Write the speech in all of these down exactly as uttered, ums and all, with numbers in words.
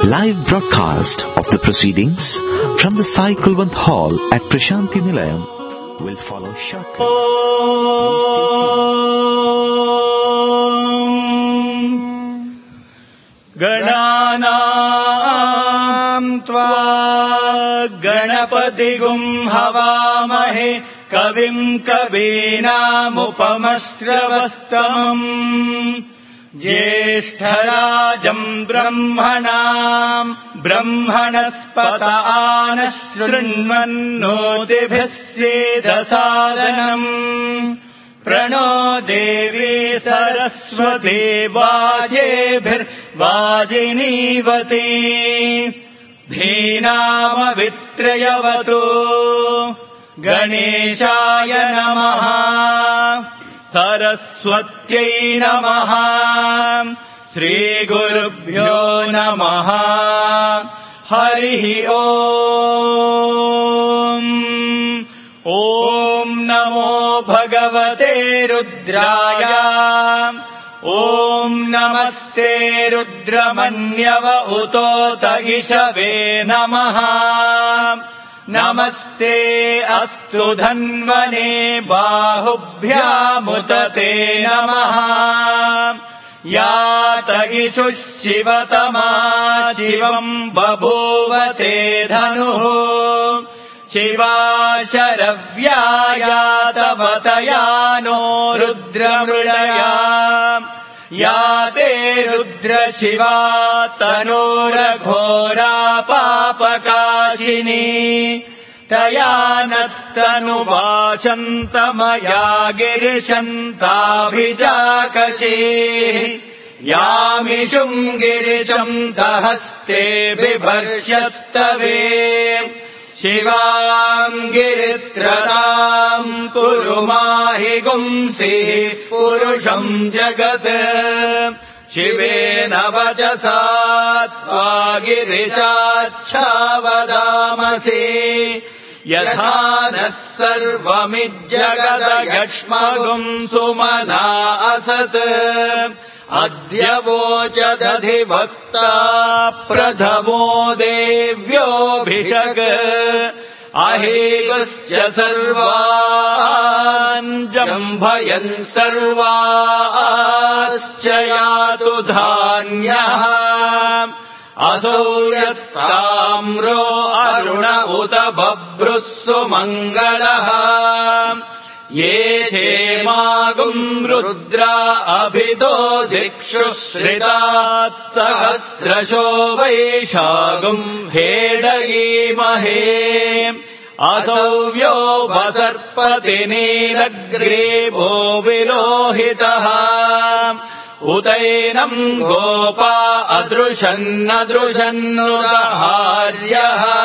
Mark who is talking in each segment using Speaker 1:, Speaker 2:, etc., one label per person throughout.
Speaker 1: Live broadcast of the proceedings from the Sai Kulwant Hall at Prashanti Nilayam will follow shortly.
Speaker 2: Gananam tva Ganapatigum Havamahe Kavim Kavinam Upamasravastamam Jyeshtarajam Brahmanam Brahmanaspata Anashrinvannotibhisyedasadanam Prano Devi Saraswati Vajebhir Vajinivati Dhinama Vitrayavatu Ganeshaya Namaha Saraswatyai Namaha Shri Gurubhyo Namaha Harihi Om Om Namo Bhagavate Rudraya Om Namaste Rudramanyava Utota Ishave Namaha Namaste Astu Dhanvane Bahubhyamutate Namaha Yata Ishu Shivatama Shivam Babhuvate Dhanuhu Shiva Sharavyaya Vatayano Rudramrudaya Yate Rudra Shiva Tanura Ghora Papakashini Tayanastanu Vachantamaya Girishantabhijakashi Yamishum Girisham Tahaste Bibharsyastave Shivam Giritratam Kurumahi Gumsi Purusham Jagat Shivena Vajasatva Girishachhavadamasi Yathanas Sarvamijjagada Yakshmagum Sumana Asat Adya Vochadadhi Bhakta Pradhamo Devyo Bhishak Ahevascha Sarvan Jambhayan Sarvascha Yatu Dhanyah Asau Yastamro Aruna Uta Babrusu Mangalaha Ye Chemagum Rudra Abhito Dikshu Shritat Sahasrasho Vaishagum Hedayi Mahe Asavyo Vasarpati Nilagrevo Vilohitaha Utainam Gopa Adrushan Adrushan Udaharyaha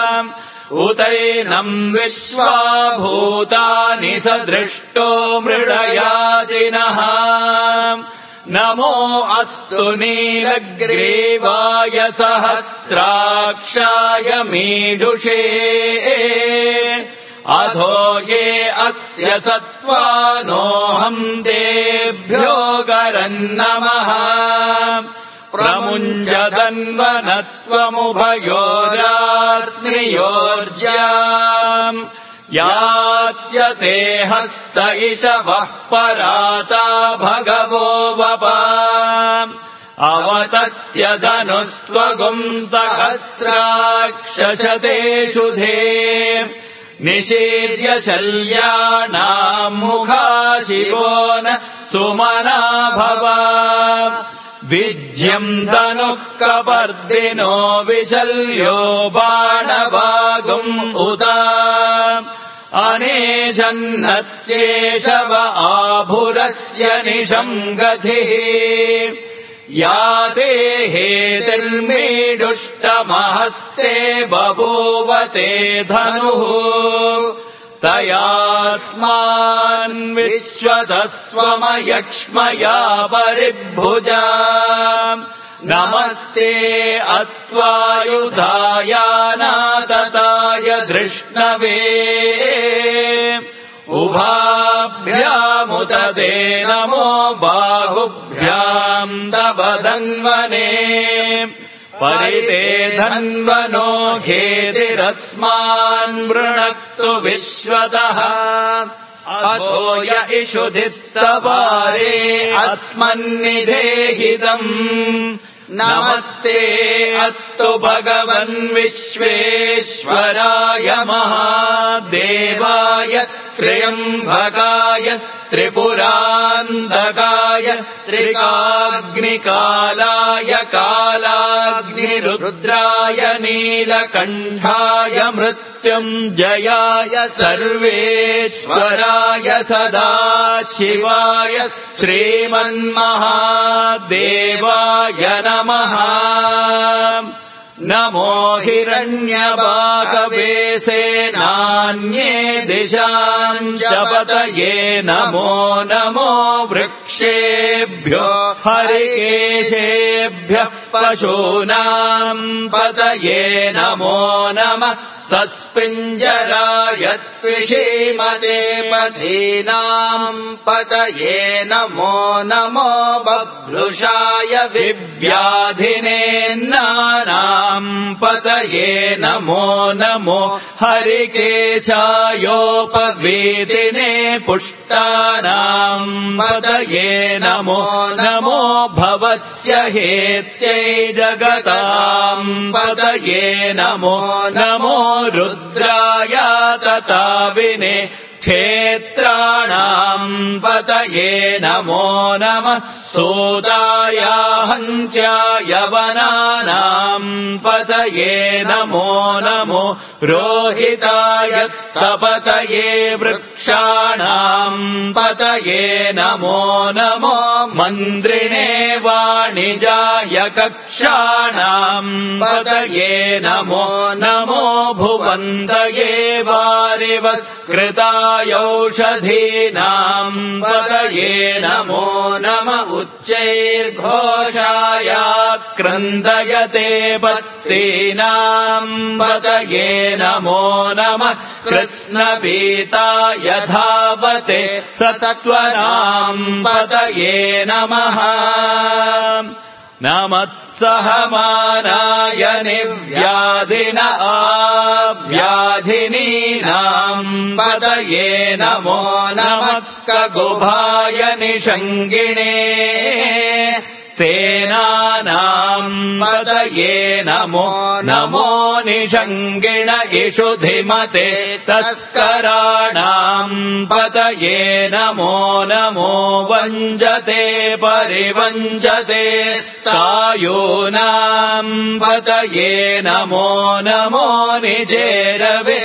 Speaker 2: Utainam Vishwa Bhutani Sadrishto Mridayatinaha Namo Astu Nilagrevaya Sahasrakshaya Midushe Adho Ye Asya Satvanoham Debhyo Garannamaha Pramunjadanvanastvamubayorartniyorjyam Yasya te hasta ishavah parata bhagavo vapa Avatatya dhanustvagum sahasrakshashate shudhe Nishirya shalyanam mukha shivonas sumana bhava Vidyam dhanukavardino vishalyo banavagum uta Anejannasyeshava abhurasya nisham gadhihi Yate hetirmidushtamahste babhuvate dhanuhu Tayasman vishwadasvamayakshmaya paribhuja Namaste astvayudhaya natataya drishnave Ubhabhyamutade namo bahubhyam dabadangvane परिते धन्वनो घेतिरस्मान् वृणक्तु विश्वतः अथो य इषुधिस्तवारे अस्मन्निधेहितम् नमस्ते अस्तु भगवन् विश्वेश्वराय महादेवाय त्र्यम्बकाय त्रिपुरान्तकाय त्रिकाग्निकालाय कालाग्निरुद्राय नीलकण्ठाय मृत्युञ्जयाय सर्वेश्वराय सदाशिवाय श्रीमन्महादेवाय नमः। नमो हिरण्यबाहवे सेनान्ये दिशाम् च पतये नमो नमो वृक्षेभ्यो हरिकेशेभ्यः पशूनाम् पतये नमो नमः सस्पिञ्जराय त्विषीमते पथीनाम् पतये नमो नमो बभ्रुषाय विव्याधिनेन्नानाम् पतये नमो नमो हरिकेशायोपवीतिने पुष्टानाम् पतये नमो नमो भवस्य हेत्यै जगताम् पतये नमो नमो रुद्राय तताविने क्षेत्राणाम् पतये नमो नमः सूताय हन्त्याय वनानाम् पतये नमो नमो रोहिताय स्तपतये वृक्षाणाम् पतये नमो नमो मन्द्रिणे वाणिजाय कक्षाणाम् पतये नमो नमो भुवन्तये वारिवत्कृतायौषधीनाम् पतये नमो नम उच्चैर्घोषाय क्रन्दयते पत्रीनाम् पतये नमो नमः कृत्स्नपीताय धावते सत्त्वनाम् पतये नमः नमत्सहमानाय निव्याधिन आव्याधिनीनाम् पतये नमो नमः कगुभाय निषङ्गिणे सेनानाम् पतये नमो नमो निषङ्गिण इषुधिमते तस्कराणाम् पतये नमो नमो वञ्जते परिवञ्जते स्थायूनाम् पतये नमो नमो निजेरवे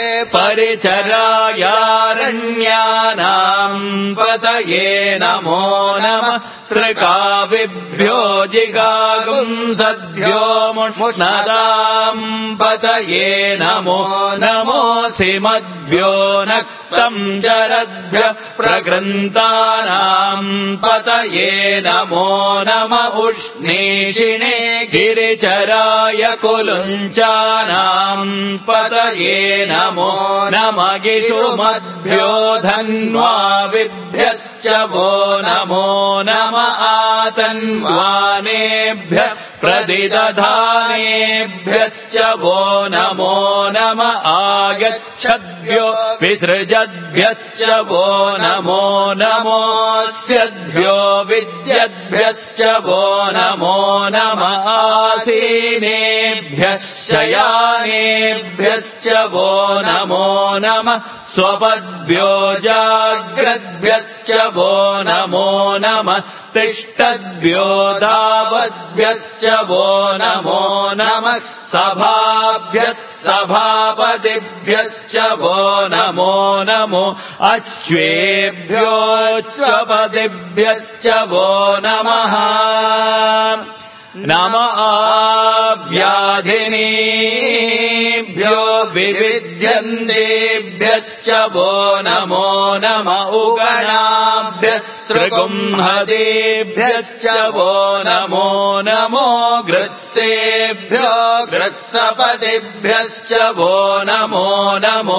Speaker 2: परिचरायारण्यानाम् पतये नमो नमः सृकाविभ्यो जिगागुंसद्भ्यो मुष्णदाम् पतये नमो नमोऽसिमद्भ्यो नक्तम् जलद्भ्यः प्रगृन्तानाम् पतये नमो नम उष्णीषिणे गिरिचराय कुलुञ्चानाम् पतये नमो नम गिषुमद्भ्यो धन्वाविभ्यश्च वो नमो नम आतन्वानेभ्यः प्रतिदधानेभ्यश्च वो नमो नम आगच्छद्भ्यो विसृजद्भ्यश्च वो नमो नमोऽस्यद्भ्यो विद्यद्भ्यश्च वो नमो नम आसीनेभ्यः शयानेभ्यश्च वो नमो नमः स्वपद्भ्यो जाग्रद्भ्यश्च वो नमो नमः तिष्ठद्भ्यो धावद्भ्यश्च वो नमो नमः सभाभ्यः सभापतिभ्यश्च वो नमो नमो अश्वेभ्योऽश्वपतिभ्यश्च वो नमः नम आव्याधिनीभ्यो विविध्यन्तेभ्यश्च वो नमो नम उगणाभ्यः तृकुंहदेभ्यश्च वो नमो नमो गृत्सेभ्यो कृत्सपतिभ्यश्च वो नमो नमो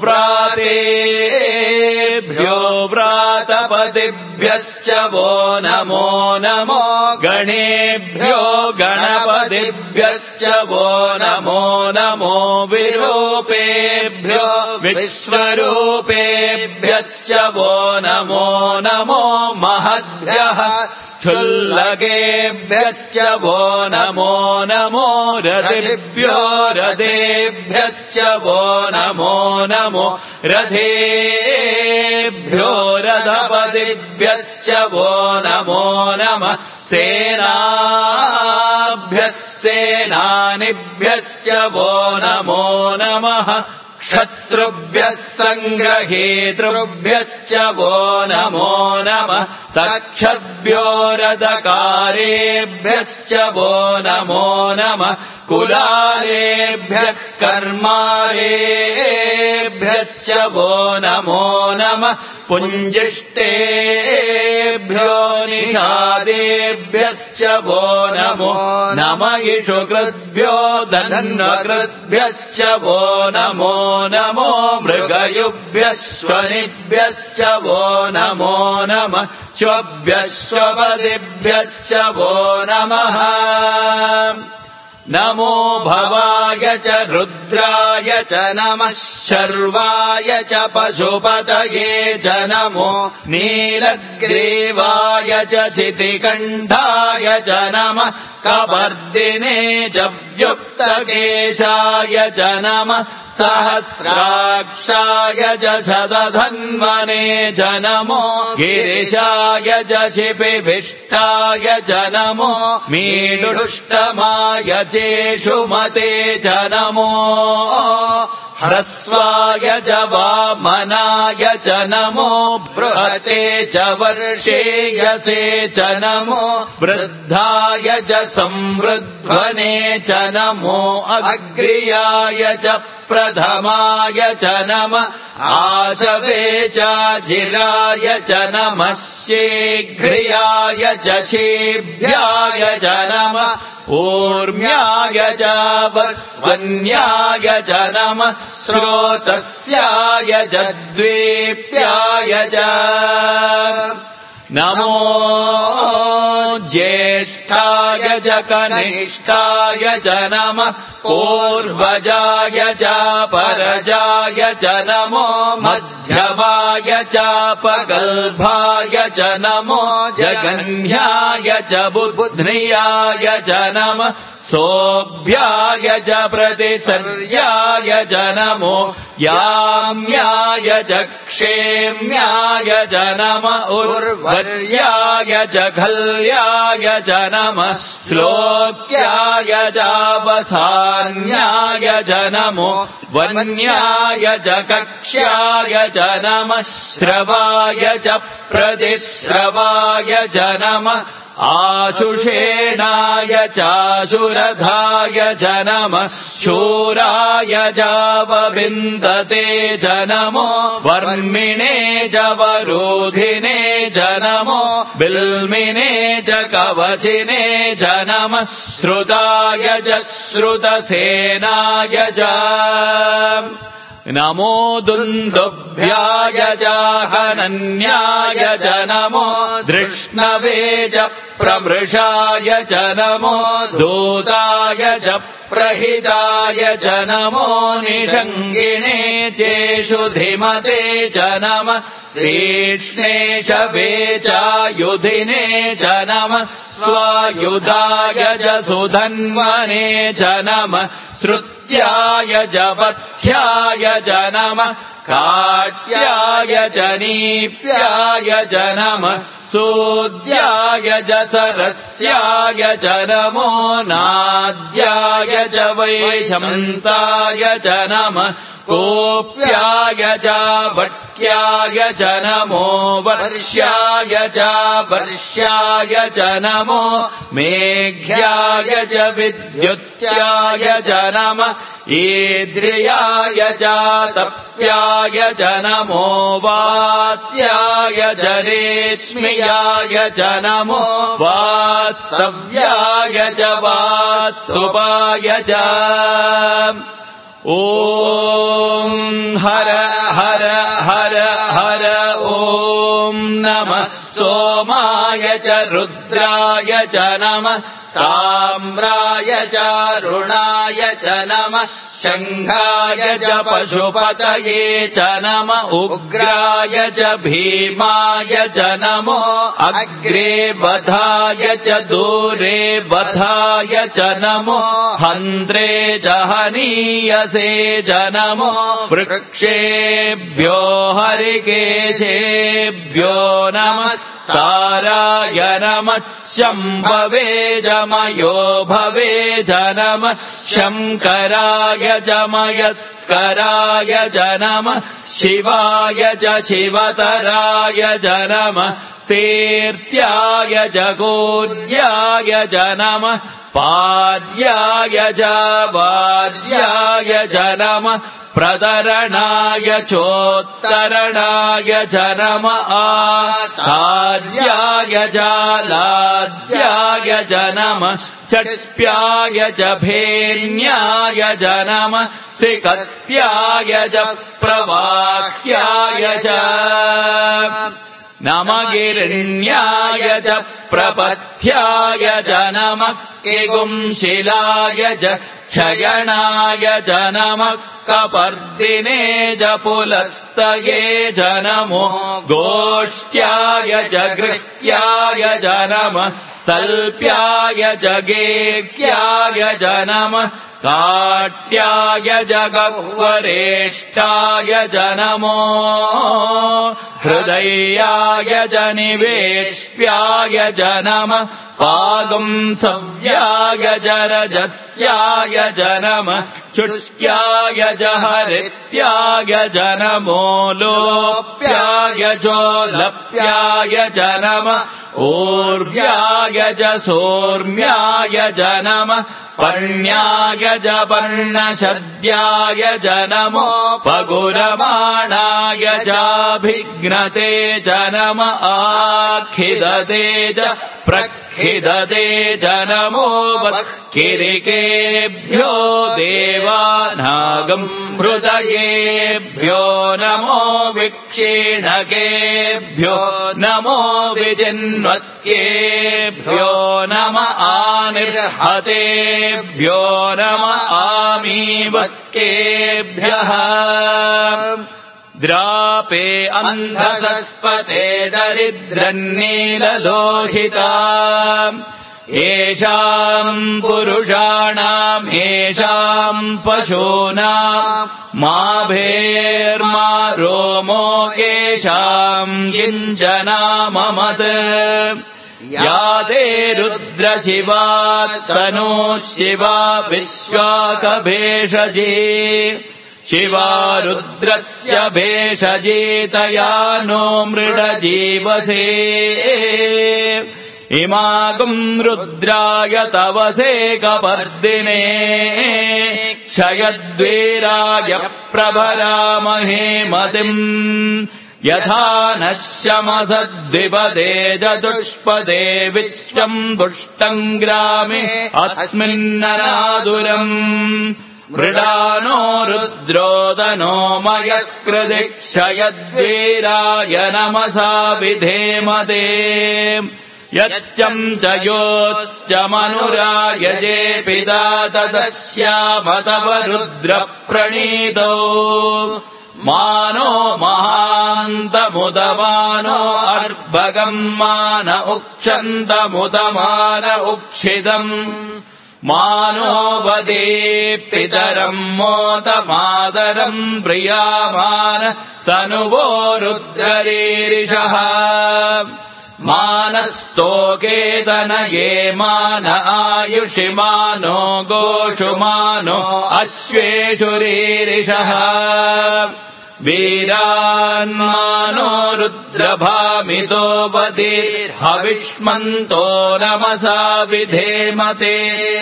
Speaker 2: व्रातेभ्यो व्रातपतिभ्यश्च वो नमो नमो गणेभ्यो गणपतिभ्यश्च वो नमो नमो विरूपेभ्यो विश्वरूपेभ्यश्च वो नमो नमो महद्भ्यः क्षुल्लकेभ्यश्च वो नमो नमो रथेभ्यो रथेभ्यश्च वो नमो नमो रथेभ्यो रथपतिभ्यश्च वो नमो नमः सेनाभ्यः सेनानिभ्यश्च वो नमो नमः क्षत्रुभ्यः सङ्ग्रहेतृभ्यश्च वो नमो नमः तक्षद्भ्यो रथकारेभ्यश्च वो नमो नमः कुलारेभ्यः कर्मारेभ्यश्च वो नमो नमः पुञ्जिष्टेभ्यो निषादेभ्यश्च वो नमो नमः इषुकृद्भ्यो धन्वकृद्भ्यश्च वो नमो नमो मृगयुभ्यः स्वनिभ्यश्च वो नमो नमः श्वभ्यश्वपदिभ्यश्च वो नमः नमो भवाय च रुद्राय च नमः शर्वाय च पशुपतये च नमो नीलग्रीवाय च शितिकण्ठाय च नमः कपर्दिने च व्युक्तकेशाय च नमः सहस्राक्षाय च शतधन्वने च नमो गिरिशाय च शिपिभिष्टाय च नमो मीडुष्टमाय चेषुमते च नमो ह्रस्वाय च वामनाय च नमो बृहते च वर्षेयसे च नमो वृद्धाय च संवृध्वने च नमो अग्र्याय च प्रथमाय च नमः आशवे च जिराय च नमः शीघ्र्याय च शीभ्याय च नमः ऊर्म्याय च वस्वन्याय च नमः स्रोतस्याय च द्वीप्याय च नमो ज्येष्ठाय च कनिष्ठाय च नमः पूर्वजाय च परजाय च नमो मध्यमाय च पगल्भाय च नमो जगन्याय च बुध्न्याय च नमः सोऽभ्याय च प्रतिसर्याय च नमो याम्याय च क्षेम्याय च नमः उर्वर्याय च खल्याय च नमः श्लोक्याय च वसान्याय च नमो वन्याय च कक्ष्याय च नमः श्रवाय च प्रतिश्रवाय च नमः आशुषेणाय चाशुरथाय च नमः शूराय चावविन्दते च नमो वर्मिणे च वरोधिने च नमो बिल्मिने च कवचिने च नमः श्रुताय च श्रुतसेनाय च नमो दुन्दुभ्याय च हनन्याय च नमो धृष्णवे च प्रमृषाय च नमो दूताय च प्रहिताय च नमो निषङ्गिणे चेषु धिमते च नमः तीक्ष्णेशवे च युधिने च नमः स्वायुधाय च सुधन्वने च नमः श्रुत्याय च पथ्याय च नमः काट्याय च नीप्याय च नमः सूद्याय च सरस्याय च नमो नाद्याय च वैशन्ताय च नमः कोप्याय च वट्याय च नमो वर्ष्याय च वर्ष्याय च नमो मेघ्याय च विद्युत्याय च नमः ईद्रियाय च तप्याय च नमो वात्याय च रेश्म्याय च नमो वास्तव्याय च वास्तुपाय च ॐ हर हर हर हर ॐ नमः सोमाय च रुद्राय च नमः ताम्राय च रुणाय च नमः शङ्खाय च पशुपतये च नमः उग्राय च भीमाय च नमो अग्रे बधाय च दूरे बधाय च नमो हन्त्रे च हनीयसे च नमो वृक्षेभ्यो हरिकेशेभ्यो नमः ताराय नमः शम्भवे च मयो भवे च नमः शङ्कराय च मयस्कराय च नमः शिवाय च शिवतराय च नमः तीर्थ्याय च गौर्याय च नमः पार्याय च वार्याय च नमः प्रदरणाय चोत्तरणाय च नमः आचार्याय च लाद्याय च नमः चट्प्याय च भेन्याय च नमः सिकत्याय च प्रवाह्याय च नमगिरण्याय च प्रपथ्याय च नमः किगुंशिलाय च क्षयणाय च नमः कपर्दिने च पुलस्तये च नमो गोष्ठ्याय च गृह्याय च नमः तल्प्याय च गेह्याय च नमः काट्याय च गह्वरेष्ठाय च नमो हृदयाय च निवेश्याय च नमः पागुंसव्याय च रजस्याय च नमः चुष्क्याय च हरित्याय च नमो लोप्याय चोलप्याय च नमः ऊर्व्याय च सोर्म्याय च नमः पर्ण्याय च पर्णशद्याय च नमो पगुरमाणाय चाभिघ्नते च नमः आखिदते च प्रखिदते च नमो वक्किरिकेभ्यो देवानागम् हृदयेभ्यो नमो विक्षीणकेभ्यो नमो विचिन्वत्केभ्यो नमः आनिर्हतेभ्यो नमः आमीवत्केभ्यः द्रापे अन्धसस्पते दरिद्रन्नीललोहिता येषाम् पुरुषाणाम् येषाम् पशूनाम् मा भेर्मा रोमो येषाम् किञ्चनाममत् या ते रुद्रशिवा तनूशिवा विश्वाकभेषजी शिवा रुद्रस्य भेषजीतया नो मृडजीवसे इमागुम् रुद्राय तवसे कपर्दिने क्षयद्वीराय प्रभरामहे मतिम् यथा नः शमसद्विपदे चतुष्पदे विश्वम् पुष्टम् ग्रामे अस्मिन्ननादुरम् मृडानो रुद्रोदनो मयस्कृति क्षयद्वीराय नमसा विधेमते यच्चम् च योश्च मनुरायजे पिता तदस्यामतव रुद्रप्रणीतौ मानो महान्तमुदमानो अर्भगम् मान उक्षन्तमुदमान उक्षितम् मानो वदे पितरम् मोदमादरम् प्रियामान सनुवो रुद्ररीरिषः मानस्तोकेतनये मान आयुषि मानो गोषु मानो अश्वेषु रीरिषः वीरान्मानो रुद्रभामितो बधिर्हविष्मन्तो नमसा विधेमते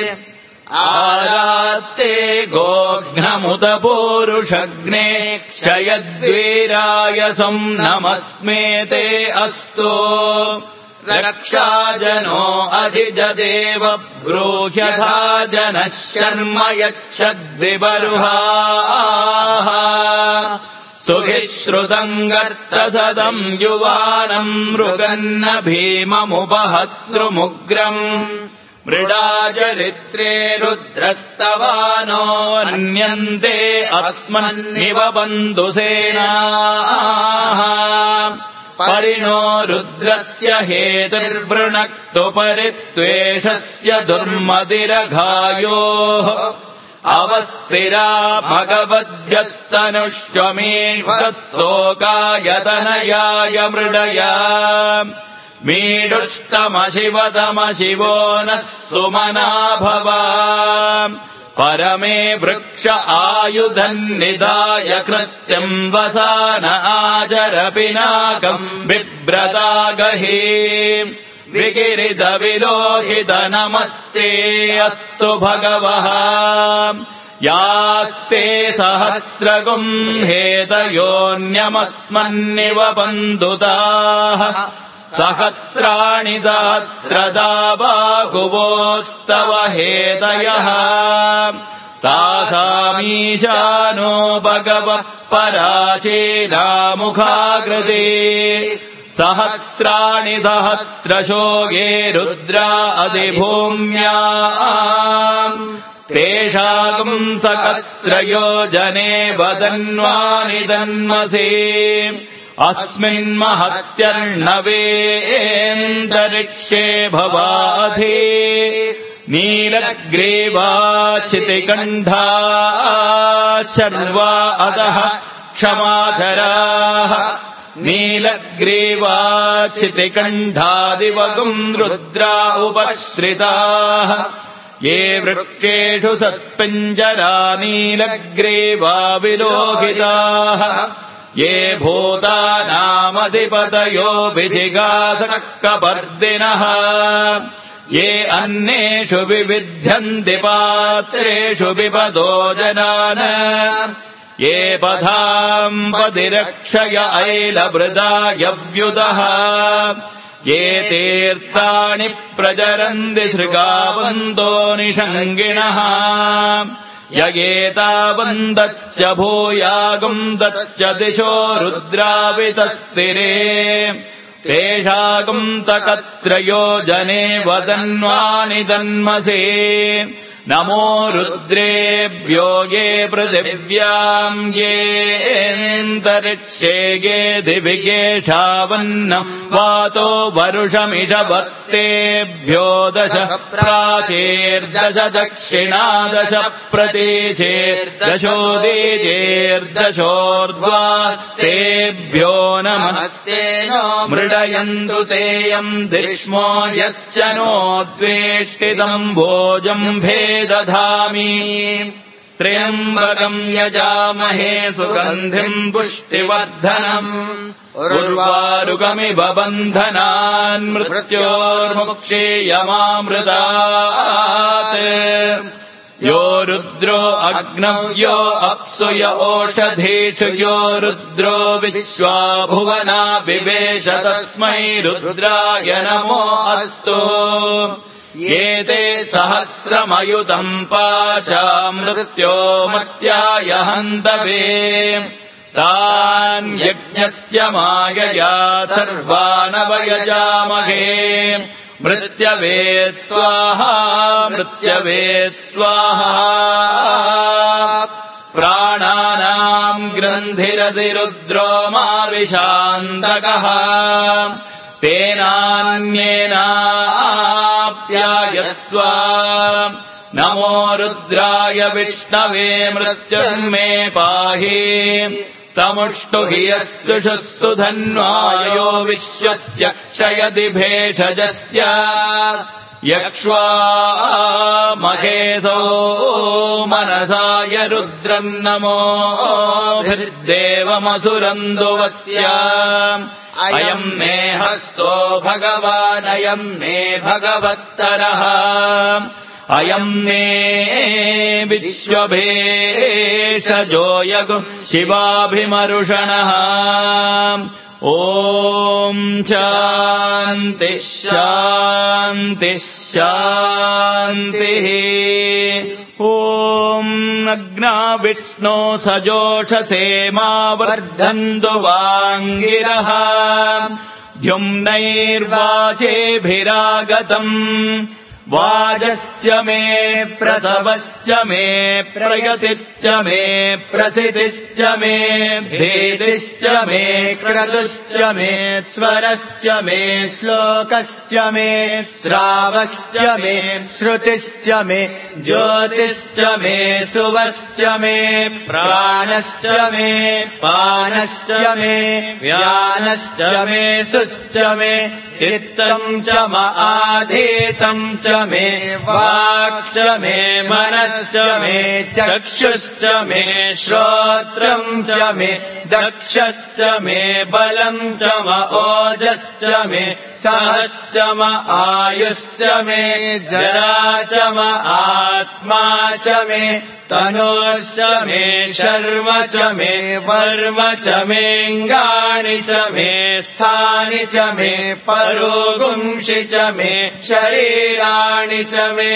Speaker 2: आरात्ते गोघ्नमुत पूरुषग्ने क्षयद्वीराय सं नमस्मेते अस्तु रक्षाजनो अधिजदेव ब्रूह्यथा जनः शर्म यच्छद्विबर्हाः सुभिश्रुतम् गर्तसदम् युवानम् मृगन्न भीममुपहतृमुग्रम् मृडाचरित्रे रुद्रस्तवानो अन्यन्ते अस्मन्निव बन्धुसेनाः परिणो रुद्रस्य हेतिर्वृणक्तु परित्वेषस्य दुर्मदिरघायोः अवस्थिरा भगवद्भ्यस्तनुष्वमेष्वस्तोकायतनयाय मृडया मीडुष्टमशिवतमशिवो नः सुमना भवा परमे वृक्ष आयुधन्निधाय कृत्यम् वसान आचर पिनाकम् बिभ्रदागहि विकिरित विलोहित नमस्ते अस्तु भगवः यास्ते सहस्रगुम् हेतयोऽन्यमस्मन्निव बन्धुताः सहस्राणि सहस्रदा बाहुवोस्तव हेतयः तासामीशानो भगवः पराचेनामुखाकृते सहस्राणि सहस्रशो ये रुद्रा अधिभूम्या तेषाकम् सहस्रयोजने वदन्वानि दन्मसे अस्मिन्महत्यर्णवेऽन्तरिक्षे भवाधि नीलग्रीवाचितिकण्ठा शर्वा अधः क्षमाचराः नीलग्रीवाचितिकण्ठादिवगुम् रुद्रा उपश्रिताः ये वृक्षेषु सस्पिञ्जरा नीलग्रीवा विलोहिताः ये भूतानामधिपतयो विजिगासक्कपर्दिनः ये अन्नेषु विविध्यन्ति पात्रेषु विपदो जनान् ये पथाम् पदिरक्षय ऐलभृदायव्युतः ये तीर्थाणि प्रचरन्ति सृगावन्तो निषङ्गिणः यगेतावन्दश्च भूयागुन्दश्च दिशो रुद्रावितस्तिरे तेषागुम् तकत्रयोजने वदन्वानि दन्मसे नमो रुद्रेभ्यो ये पृथिव्याम् येऽन्तरिक्षे ये दिविगेषावन्नम् वातो वरुषमिषवस्तेभ्यो दश प्राचेर्दश दक्षिणादश प्रतीचेर्दशोदीचेर्दशोर्ध्वास्तेभ्यो नमस्ते नो मृडयन्तु तेयम् दिष्मो यश्च नो द्वेष्टितम् भोजम्भे दधामि त्र्यम्बकम् यजामहे सुगन्धिम् पुष्टिवर्धनम् उर्वारुकमिव बन्धनान् मृत्योर्मुक्षीयमामृतात् यो रुद्रो अग्नव्यो अप्सु य ओषधीषु यो रुद्रो विश्वा भुवना विवेश तस्मै रुद्राय नमो अस्तु ये ते सहस्रमयुतम् पाशामृत्यो मत्याय हन्तवे तान् यज्ञस्य मायया सर्वानवयजामहे मृत्यवे स्वाहा मृत्यवे स्वाहा प्राणानाम् ग्रन्थिरसि रुद्रो माविशान्तकः तेनान्येनाप्यायस्व नमो रुद्राय विष्णवे मृत्युर्मे पाहि तमुष्टु हि यस्युषुस्सु धन्वायो विश्वस्य क्षयति भेषजस्य यक्ष्वा महेशो मनसाय रुद्रम् नमोभिर्देवमसुरन्दुवस्य अयम् मे हस्तो भगवानयम् मे भगवत्तरः अयम् मे विश्वभेषजो यगु शिवाभिमरुषणः ॐ शान्तिः शान्तिः शान्तिः ॐ अग्ना विष्णो सजोषसे मा वर्धन्तु वाङ्गिरः द्युम्नैर्वाचेभिरागतम् वाजश्च मे प्रसवश्च मे प्रयतिश्च मे प्रसिद्धिश्च मे भेदिश्च मे क्रतुश्च मे स्वरश्च मे श्लोकश्च मे श्रावश्च मे श्रुतिश्च मे ज्योतिश्च मे सुवश्च मे प्राणश्च मे पानश्च मे व्यानश्च मे सुश्च मे चित्तम् च म आधीतम् च मे वाक् च मे मनश्च मे चक्षुश्च मे श्रोत्रम् च मे दक्षश्च मे बलम् च म ओजश्च मे सहश्च म आयुश्च मे जरा च म आत्मा च मे तनोश्च मे शर्म च मे वर्म च मेऽङ्गानि च मे स्थानि च मे परोगुंषि च मे शरीराणि च मे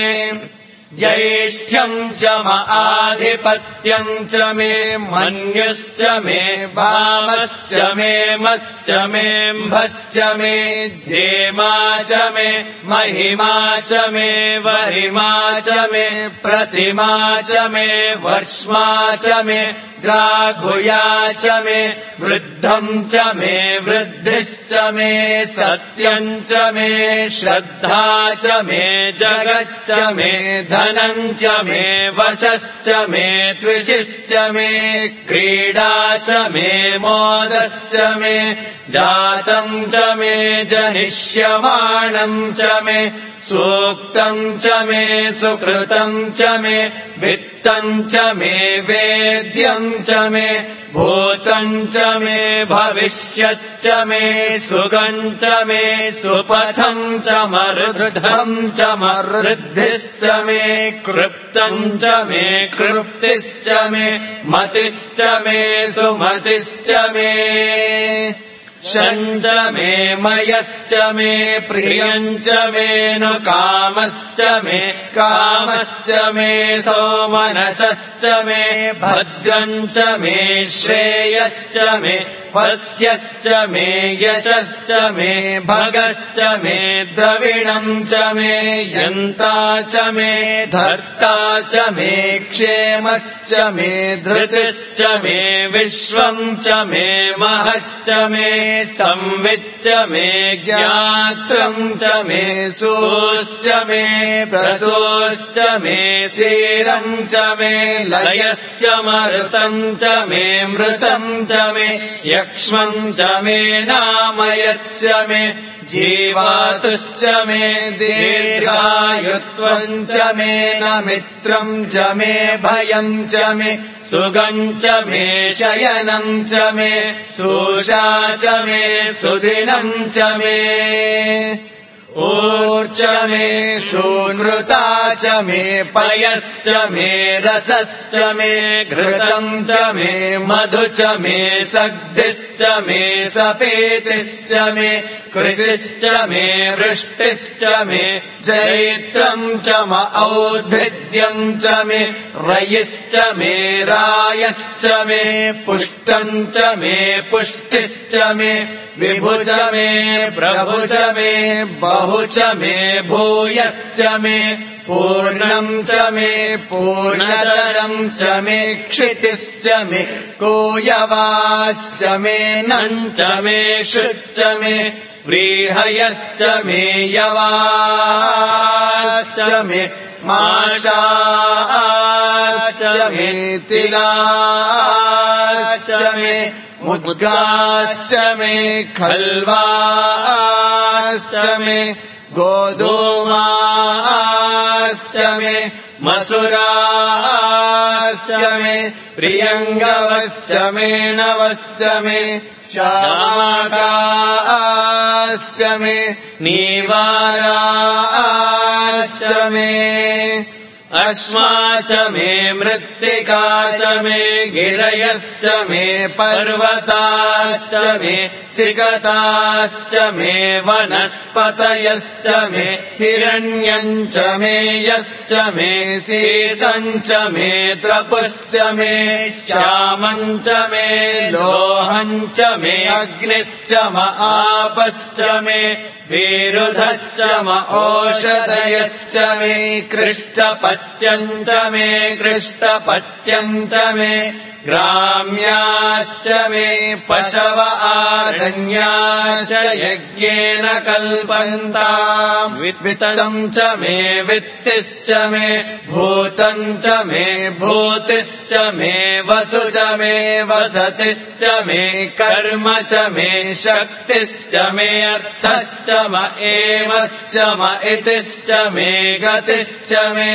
Speaker 2: ज्येष्ठ्यम् च म आधिपत्यम् च मे मन्युश्च मे भामश्च मे मश्च मेऽम्भश्च मे जेमा च मे महिमा च मे वरिमा च मे प्रतिमा च मे वर्ष्मा च मे द्राघुया च मे वृद्धम् च मे वृद्धिश्च मे सत्यम् च मे श्रद्धा च मे जगच्च मे धनम् च मे वशश्च मे त्विषिश्च मे क्रीडा च मे मोदश्च मे जातम् च मे जनिष्यमाणम् च मे सूक्तम् च मे सुकृतम् च मे वित्तम् च मे वेद्यम् च मे भूतम् च मे भविष्यच्च मे सुगम् च मे सुपथम् च मरुद्धम् च मरुद्धिश्च मे कृप्तम् च मे कृप्तिश्च मे मतिश्च मे सुमतिश्च मे शञ्च मे मयश्च मे प्रियम् च मे नु कामश्च मे कामश्च मे सोमनसश्च मे भद्रम् च मे श्रेयश्च मे वस्यश्च मे यशश्च मे भगश्च मे द्रविणम् च मे यन्ता च मे धर्ता च मे क्षेमश्च मे धृतिश्च मे विश्वम् च मे महश्च मे संविच्च मे ज्ञात्रम् च मे सोश्च मे प्रसोश्च मे क्षीरम् च मे लयश्च मरुतम् च मे मृतम् च मे यक्ष्मम् च मे नामयच्च मे जीवातुश्च मे दीर्घायुत्वम् च मे न मित्रम् च मे भयम् च मे सुगम् च मे शयनम् च मे सोषा च मे सुदिनम् च मे ऊर्च मे शूनृता च मे पयश्च मे रसश्च मे घृतम् च मे मधु च मे सग्धिश्च मे सपेतिश्च मे कृषिश्च मे वृष्टिश्च मे जैत्रम् च म औद्भिद्यम् च मे रयिश्च मे रायश्च मे पुष्टम् च मे पुष्टिश्च मे विभु च मे प्रभु च मे बहु च मे भूयश्च मे पूर्णम् च मे पूर्णतरम् च मे क्षितिश्च मे कोयवाश्च मे नम् च मे शुच्च मे व्रीहयश्च मे यवाश्च मे माशाश्च मे तिलाश्च मे मुद्गाश्च मे खल्वाश्च मे गोधूमाश्च मे मसुराश्च मे प्रियङ्गवश्च मे नवश्च मे श्यामाकाश्च मे नीवाराश्च मे अश्मा च मे मृत्तिका च मे गिरयश्च मे पर्वताश्च मे सिकताश्च मे वनस्पतयश्च मे हिरण्यम् च मे यश्च मे सीसम् च मे त्रपुश्च मे श्यामम् च मे लोहम् च मे अग्निश्च म आपश्च मे विरुधश्च म ओषधयश्च मे कृष्टपत्यम् च मे कृष्टपत्यम् च मे ग्राम्याश्च मे पशव आरण्याश्च यज्ञेन कल्पन्ताम् वित्तम् च मे वित्तिश्च मे भूतम् च मे भूतिश्च मे वसु च मे वसतिश्च मे कर्म च मे शक्तिश्च मे अर्थश्च म एवश्च म इतिश्च मे गतिश्च मे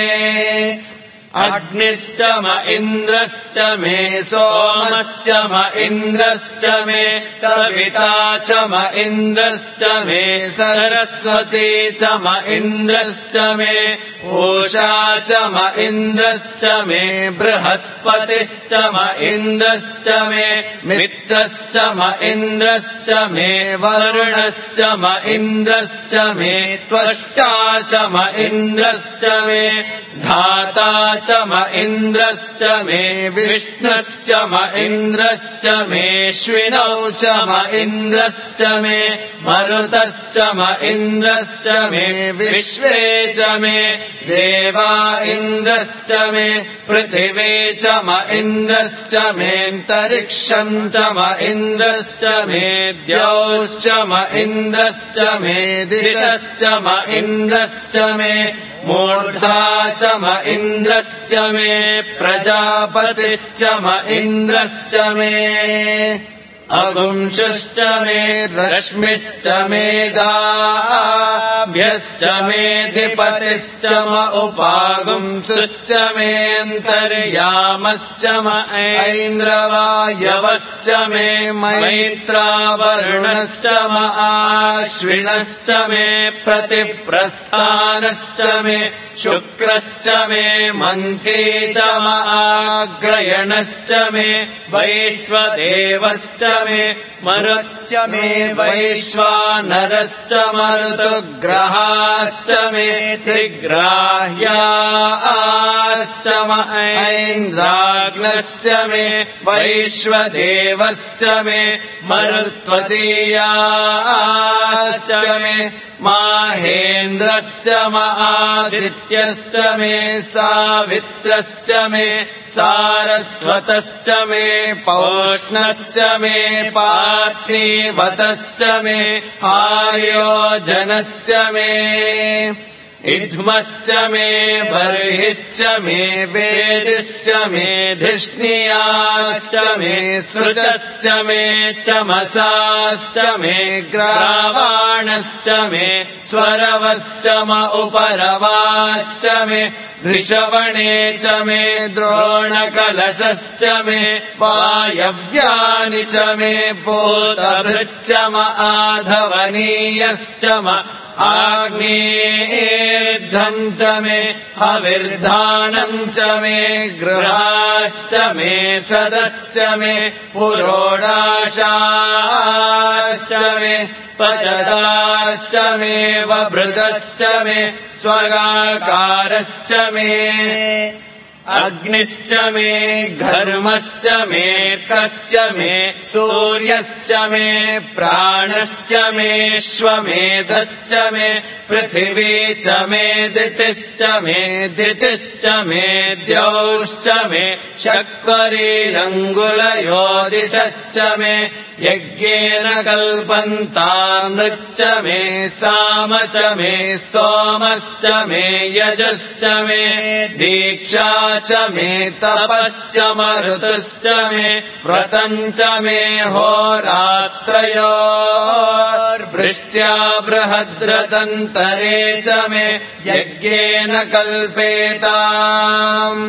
Speaker 2: अग्निश्च म इन्द्रश्च मे सोमश्च म इन्द्रश्च मे सविता च म इन्द्रश्च मे सरस्वती च म इन्द्रश्च मे उषा च म इन्द्रश्च मे बृहस्पतिश्च म इन्द्रश्च मे मित्रश्च म इन्द्रश्च मे वरुणश्च म इन्द्रश्च मे त्वष्टा च म इन्द्रश्च मे धाता च म इन्द्रश्च मे विष्णुश्च म इन्द्रश्च मे श्विनौ च म इन्द्रश्च मे मरुतश्च म इन्द्रश्च मे विश्वे च मे देवा इन्द्रश्च मे पृथिवी च म इन्द्रश्च मेऽन्तरिक्षम् च म इन्द्रश्च मे द्यौश्च म इन्द्रश्च मे दिशश्च म इन्द्रश्च मे मूर्धा च म इन्द्रश्च मे प्रजापतिश्च म इन्द्रश्च मे अगुंशुश्च मे रश्मिश्च मे दाभ्यश्च मे धिपतिश्च म उपागुंसुश्च मेऽन्तर्यामश्च म ऐन्द्रवायवश्च मे मैत्रावरुणश्च म आश्विनश्च मे प्रतिप्रस्थानश्च मे शुक्रश्च मे मन्थी च म आग्रयणश्च मे वैश्वदेवश्च मे मरुश्च मे वैश्वानरश्च मरुतुग्रहाश्च मे त्रिग्राह्याश्च म ऐन्द्राग्नश्च मे वैश्वदेवश्च मे मरुत्वतीयाश्च मे माहेन्द्रश्च म आदित्यश्च मे सावित्रश्च मे सारस्वतश्च मे पौष्णश्च मे पार्थिवतश्च मे आर्योजनश्च मे इध्मश्च मे बर्हिश्च मे वेदिश्च मे धिष्णियाश्च मे सृजश्च मे चमसाश्च मे ग्रावाणश्च मे स्वरवश्च म उपरवाश्च मे धृषवणे च मे द्रोणकलशश्च मे वायव्यानि च मे पूतभृच्च म आधवनीयश्च म आग्नेयेर्धम् च मे हविर्धानम् च मे गृहाश्च मे सदश्च मे पुरोडाशाश्च मे पचदाश्च मे वभृतश्च मे स्वगाकारश्च मे अग्निश्च मे घर्मश्च मेऽर्कश्च मे सूर्यश्च मे प्राणश्च मेऽश्वमेधश्च मे पृथिवी च मे दितिश्च मे दितिश्च मे द्यौश्च मे शक्वरीरङ्गुलयोदिशश्च मे यज्ञेन कल्पन्ताम् नृच्च मे साम च मे स्तोमश्च मे यजुश्च मे दीक्षा च मे तपश्च मरुतश्च मे व्रतम् च मे होरात्रयोर्वृष्ट्या बृहद्रतन्तरे च मे यज्ञेन कल्पेताम्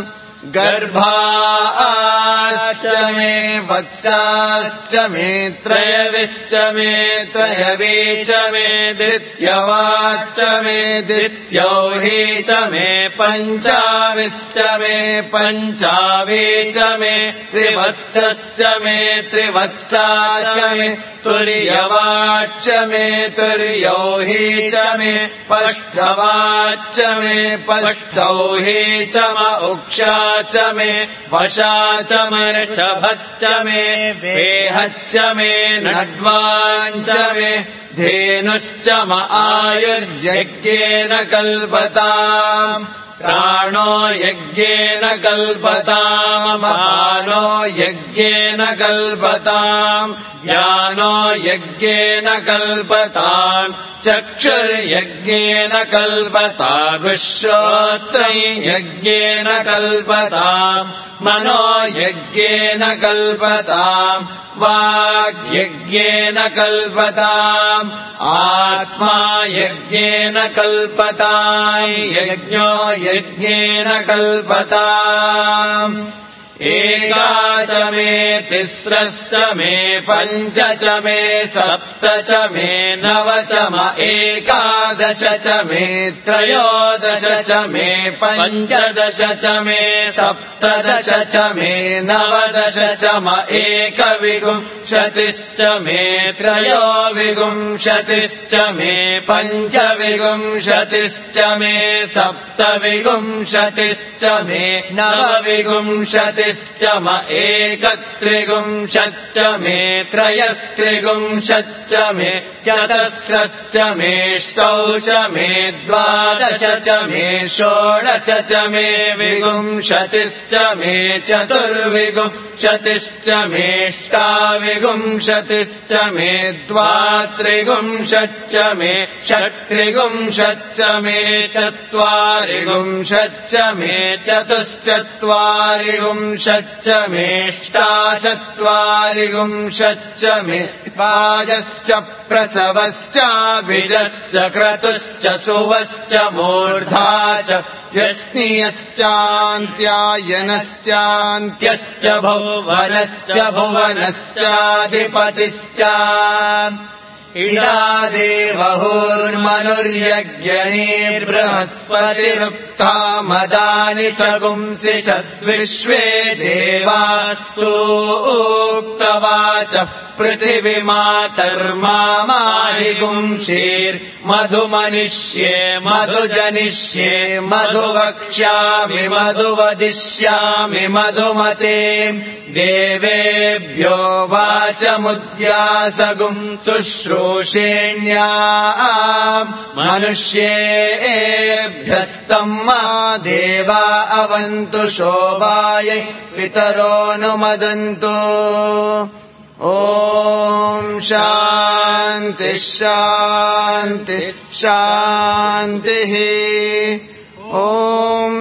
Speaker 2: गर्भाश्च मे वत्साश्च मे त्रयविश्च मे त्रयवी च मे द्वितीयवाच्च मे द्वितीयौही च मे पञ्चाविश्च मे पञ्चावी च मे त्रिवत्सश्च मे त्रिवत्सा च मे तुर्यवाच्च मे तुर्यौही च मे पष्टवाच्च मे पष्टौही च म उक्षा च मे वशा च मर्षभश्च मे वेहच्च मे नड्वाञ्च मे धेनुश्च म आयुर्यज्ञेन कल्पताम् प्राणो यज्ञेन कल्पताम् मानो यज्ञेन कल्पताम् ज्ञानो यज्ञेन कल्पताम् चक्षुर्यज्ञेन कल्पताम् श्रोत्रम् यज्ञेन कल्पताम् मनो यज्ञेन कल्पताम् वाग्यज्ञेन कल्पताम् आत्मा यज्ञेन कल्पताम् यज्ञो यज्ञेन कल्पताम् एका च मे तिस्रश्च मे पञ्च च मे सप्त च मे नव च म एकादश च मे त्रयोदश च मे पञ्चदश च मे सप्तदश च मे नवदश च म एकविंशतिश्च मे त्रयोविंशतिश्च मे पञ्चविंशतिश्च मे सप्तविंशतिश्च मे नवविंशतिश्च म एकत्रिंशच्च मे त्रयस्त्रिंशच्च मे चतस्रश्च मे ष्टौ च मे द्वादश च मे षोडश च मे विंशतिश्च मे चतुर्विंशतिश्च मे ष्टाविंशतिश्च मे द्वात्रिंशच्च मे षट्त्रिंशच्च मे चत्वारिंशच्च मे चतुश्चत्वारिंशच्च मेष्टाचत्वारिंशच्च मे वाजश्च प्रसवश्चाभिजश्च क्रतुश्च सुवश्च मूर्धा च व्यस्नियश्चान्त्यायनश्चान्त्यश्च भुवनश्च भुवनश्चाधिपतिश्च इडादेवहुर्मनुर्यज्ञनीर्बृहस्पतिरुक्ता मदानि सगुंसि सद्विश्वे देवा सूक्तवाचः पृथिवीमातर्मामाहिगुंशीर्मधुमनिष्ये मधुजनिष्ये मधुवक्ष्यामि मधुवदिष्यामि मधुमते देवेभ्यो वाचमुद्यासगुं शुश्रूषेण्या मनुष्येभ्यस्तम् मा देवा अवन्तु शोभाय पितरोऽनुमदन्तु ॐ शान्ति शान्ति शान्तिः ॐ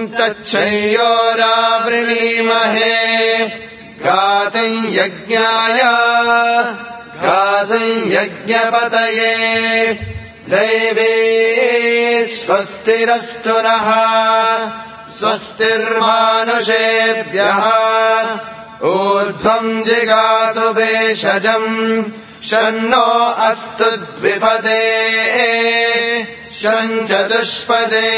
Speaker 2: तच्छयोरावृणीमहे गातुम् यज्ञाय गातुम् यज्ञपतये दैवे स्वस्तिरस्तु नः स्वस्तिर्मानुषेभ्यः ऊर्ध्वम् जिगातु भेषजम् शन्नो अस्तु द्विपदे शञ्चतुष्पदे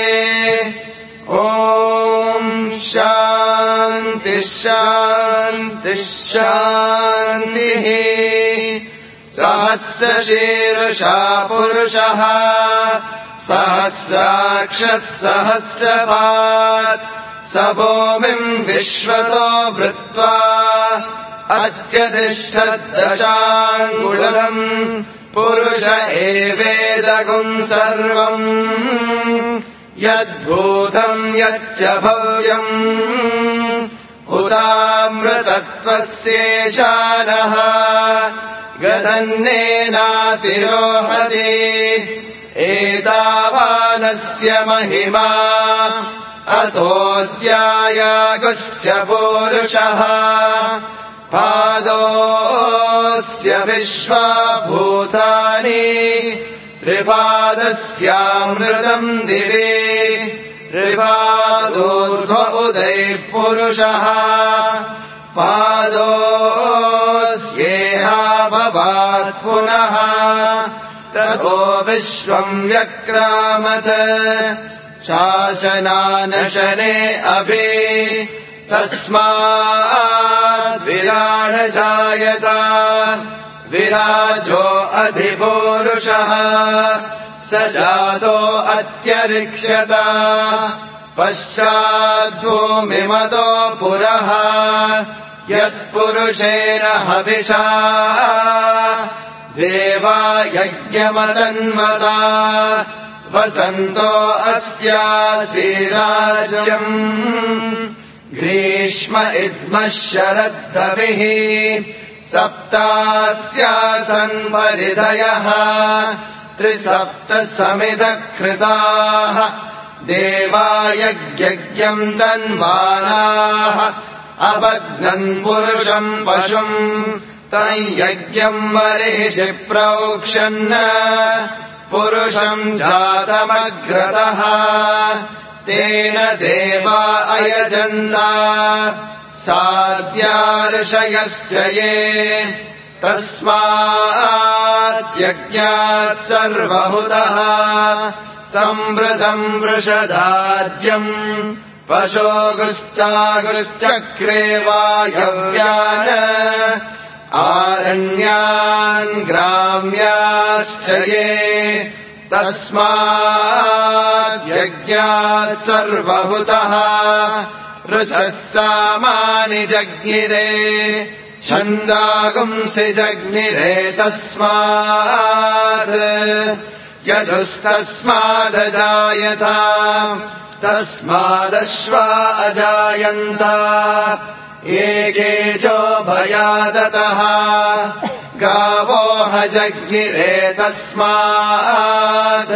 Speaker 2: ॐ शान्ति शान्ति शान्तिः सहस्रशीर्षा पुरुषः सहस्राक्षः सहस्रपात् स भूमिम् विश्वतो वृत्वा अत्यतिष्ठद्दशाङ्गुलम् पुरुष एवेदगुम् सर्वम् यद्भूतम् यच्च भव्यम् उतामृतत्वस्येशानः गदन्नेनातिरोहति एतावानस्य महिमा अतोऽध्यायागुश्च पूरुषः पादोऽस्य विश्वाभूतानि त्रिपादस्यामृतम् दिवे त्रिपादोर्ध्व उदयः पुरुषः पादोऽस्येहा भवात् पुनः ततो विश्वम् व्यक्रामत् शासनानशने अभि तस्माद् विराड जायत विराजो अधिपूरुषः स जातो अत्यरिक्षत पश्चाद्भूमिमतो पुरः यत्पुरुषेण हविषा देवा यज्ञमतन्वता वसन्तो अस्यासीराज्यम् ग्रीष्म इद्मः शरद्दविः सप्तास्यासन् परिधयः त्रिसप्तः समिधः कृताः देवा यज्ञम् तन्वानाः अबध्नन् पुरुषम् पशुम् तम् यज्ञम् वरिषि प्रोक्षन् पुरुषम् जातमग्रतः तेन देवा अयजन्ता साध्यार्षयश्च ये तस्मात् यज्ञात् सर्वहुतः संवृतम् वृषदाज्यम् पशोगुश्चागुश्चक्रे वायव्यान् आरण्यान् ग्राम्याश्च ये तस्मात् यज्ञात् सर्वहुतः ऋचः सामानि जज्ञिरे छन्दागुंसि जज्ञिरे तस्मात् यजुस्तस्मादजायत तस्मादश्वा अजायन्त एकेजो भयादतः गावो हजज्ञिरे तस्मात्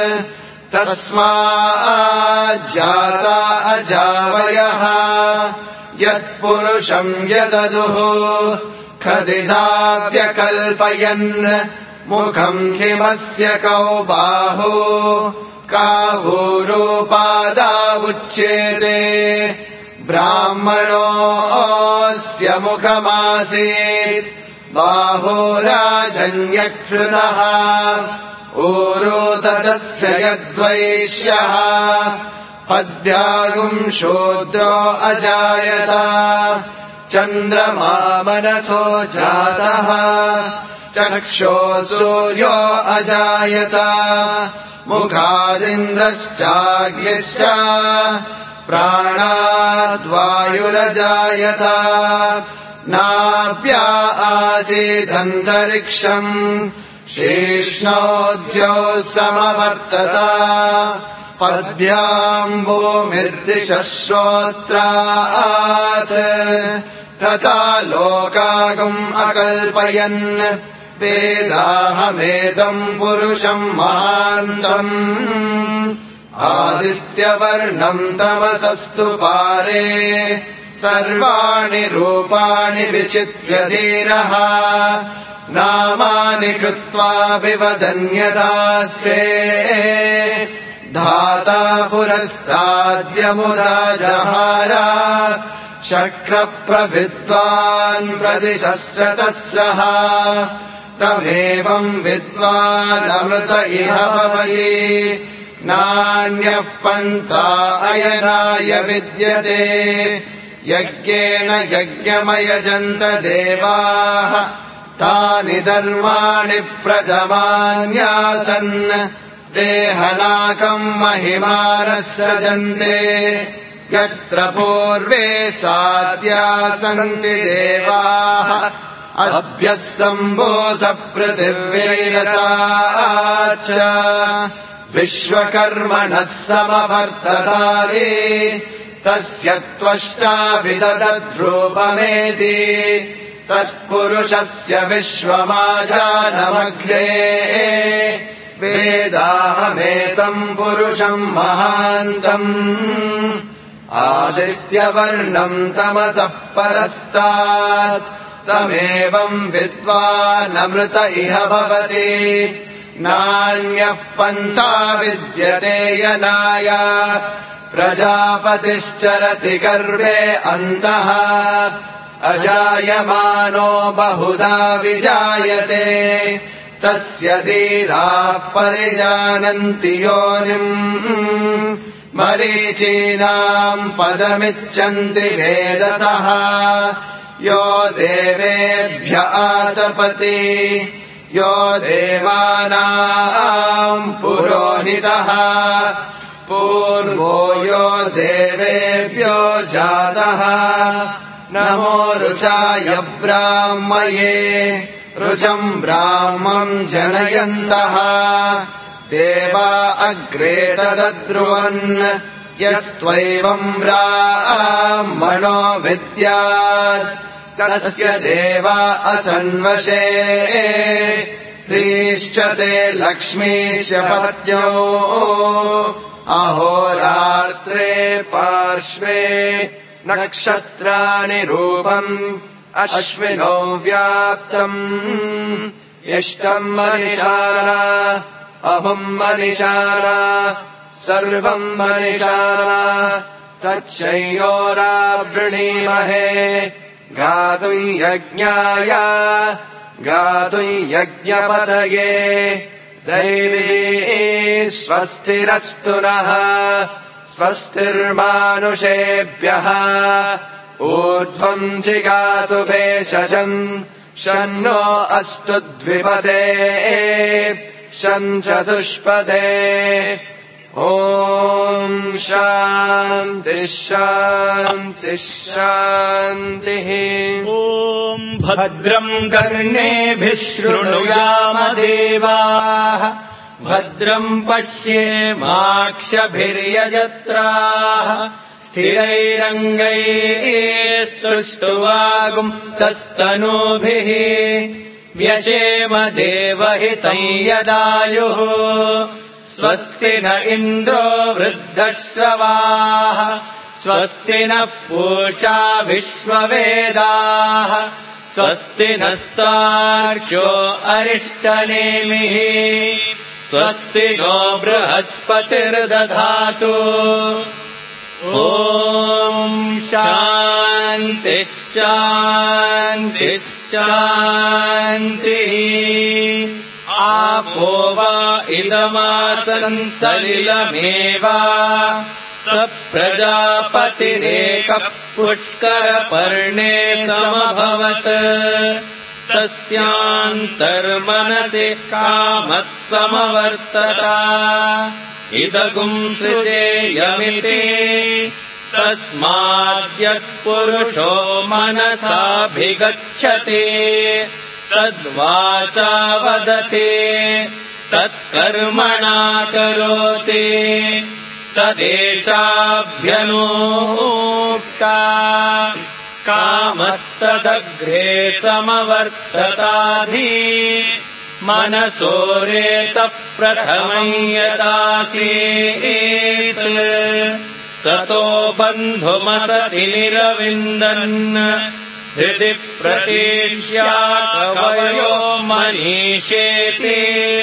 Speaker 2: तस्माज्जाता अजावयः यत्पुरुषम् यददुः खदिधा व्यकल्पयन् मुखम् किमस्य कौ बाहु कावूरूपादावुच्येते ब्राह्मणोऽस्य मुखमासीत् बाहुराजन्यकृतः ऊरो तदस्य यद्वैश्यः पद्यागुम् शूद्रो अजायत चन्द्रमा मनसो जातः चक्षो सूर्यो अजायत मुखादिन्द्रश्चाग्निश्च प्राणाद्वायुरजायत नाभ्या आसीदन्तरिक्षम् शेष्णोऽद्यौ समवर्तत पद्भ्याम् भूमिर्दिशः श्रोत्रात् तथा लोकागुम् अकल्पयन् वेदाहमेदम् पुरुषम् महान्तम् आदित्यवर्णम् तमसस्तु पारे सर्वाणि रूपाणि विचित्य धीरः नामानि कृत्वा विवदन्यदास्ते धाता पुरस्ताद्यमुदा जहार शक्रप्रविद्वान् प्रदिशस्रतस्रः तमेवम् विद्वानमृत इह भवति नान्यः पन्था अयनाय विद्यते यज्ञेन यज्ञमयजन्त देवाः तानि धर्माणि प्रथमान्यासन् देहनाकम् महिमानः सजन्ते यत्र पूर्वे साद्या सन्ति देवाः अभ्यः सम्भूत पृथिव्यैरसाच्च विश्वकर्मणः समवर्ततानि तस्य त्वष्टा विदधद्रूपमेति तत्पुरुषस्य विश्वमाजानमग्रे वेदाहमेतम् पुरुषम् महान्तम् आदित्यवर्णम् तमसः परस्तात् तमेवम् विद्वानमृत इह भवति नान्यः पन्था विद्यते यनाय प्रजापतिश्चरति गर्भे अन्तः अजायमानो बहुधा विजायते तस्य धीराः परिजानन्ति योनिम् मरीचीनाम् पदमिच्छन्ति वेदसः यो देवेभ्य आतपति यो देवानाम् पुरोहितः पूर्वो यो देवेभ्यो जातः नमो रुचाय ब्राह्मये रुचम् ब्राह्मम् जनयन्तः देवा अग्रे तदद्रुवन् यस्त्वैवम् ब्राह्मणो विद्यात् तस्य देवा असन्वशे ह्रीश्च ते लक्ष्मीश्च पत्न्यो अहोरात्रे पार्श्वे नक्षत्राणि रूपम् अश्विनो व्याप्तम् इष्टम् मनिषारा अहुम् मनिषारा सर्वम् मनिषारा तच्छयोरावृणीमहे गातुम् यज्ञाय गातुम् यज्ञपतये दैवी स्वस्तिरस्तु नः स्वस्तिर्मानुषेभ्यः ऊर्ध्वम् जिगातु भेषजम् शन्नो अस्तु द्विपदे शम् चतुष्पदे ॐ शान्तिः शान्तिः शान्तिः
Speaker 3: ॐ भद्रम् कर्णेभिः शृणुयाम देवाः भद्रम् पश्येमाक्षभिर्यजत्राः स्थिरैरङ्गैः सुष्ठुवागुम् सस्तनूभिः व्यशेम देवहितम् यदायुः स्वस्ति न इन्द्रो वृद्धश्रवाः स्वस्ति नः पूषा विश्ववेदाः स्वस्ति नस्तार्क्ष्यो अरिष्टनेमिः स्वस्ति नो बृहस्पतिर्दधातु ॐ शान्तिः शान्तिः शान्तिः आपो वा इदमासन् सलिलमेव स प्रजापतिरेकः पुष्करपर्णे समभवत् तस्यान्तर्मनसि कामः समवर्तत इदगुम् सृजेयमिति तस्माद्यत्पुरुषो मनसाभिगच्छति तद्वाचा वदति तत्कर्मणा करोति तदेशाभ्यनूक्ता कामस्तदग्रे समवर्तताधि मनसोरेतः प्रथमम् यदासीत् सतो बन्धुमसति निरविन्दन् हृदि प्रतीक्ष्या कवयो मनीषेति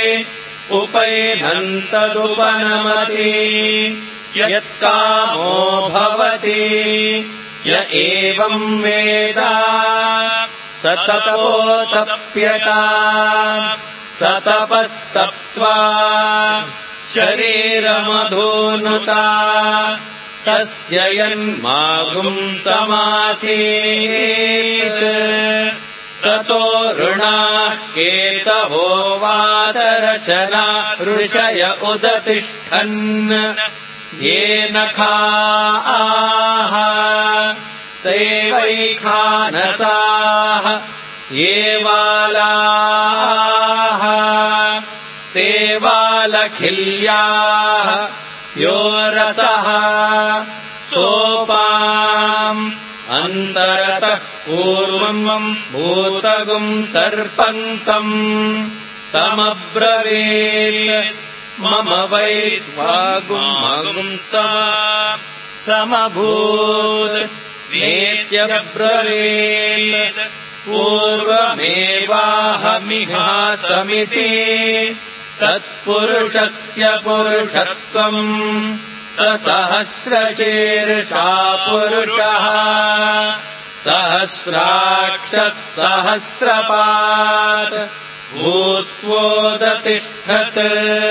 Speaker 3: उपैनन्तदुपनमति यत्कामो भवति य एवम् वेद स तपोतप्यता स तपस्तप्त्वा शरीरमधूनुता तस्य यन्मागुम् समासीत् ततो ऋणाः केतवो वातरचना ऋषय उदतिष्ठन् येन खाः ते वैखानसाः ये वालाः ते वालखिल्याः यो रसः सोपाम् अन्तरतः पूर्वम् भूतगुम् सर्पन्तम् तमब्रवीत् मम वै वागुम् सा समभूत् नेत्यब्रवीत् पूर्वमेवाहमिहासमिति तत्पुरुषस्य पुरुषत्वम् सहस्रशीर्षा पुरुषः सहस्राक्षः सहस्रपात् भूत्वोदतिष्ठत्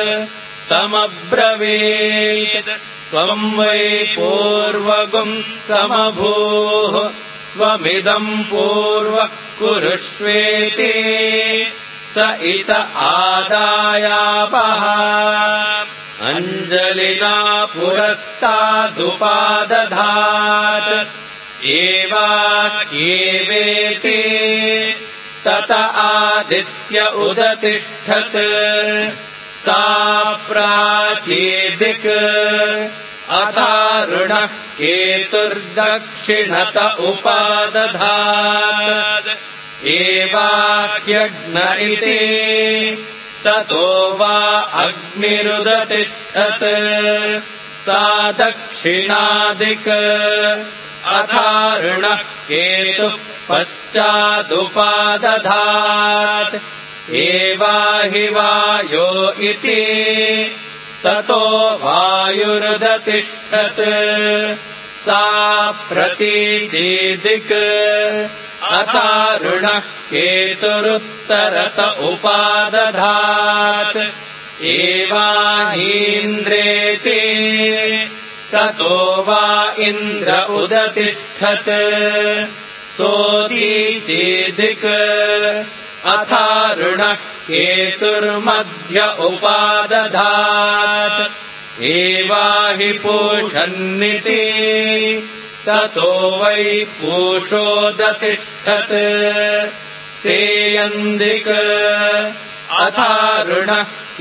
Speaker 3: तमब्रवीत् त्वम् वै पूर्वगुम् समभूः त्वमिदम् पूर्वः कुरुष्वेति स इत आदायापः अञ्जलिना पुरस्तादुपादधात् एवाक्येवेति तत आदित्य उदतिष्ठत् सा प्राचीदिक् अथारुणः केतुर्दक्षिणत उपादधात् एवाक्यग्न इति ततो वा अग्निरुदतिष्ठत् सा दक्षिणादिक् अथारुणः केतुः पश्चादुपादधात् एवाहि वायो इति ततो वायुरुदतिष्ठत् सा प्रतीचीदिक् अथारुणः केतुरुत्तरत उपादधात् एवाहीन्द्रेति ततो वा इन्द्र उदतिष्ठत् सोदीचीदिक् अथारुणः केतुर्मध्य उपादधात् एवाहि पूषन्निति ततो वै पूषोदतिष्ठत् सेयन्दिक् अथारुणः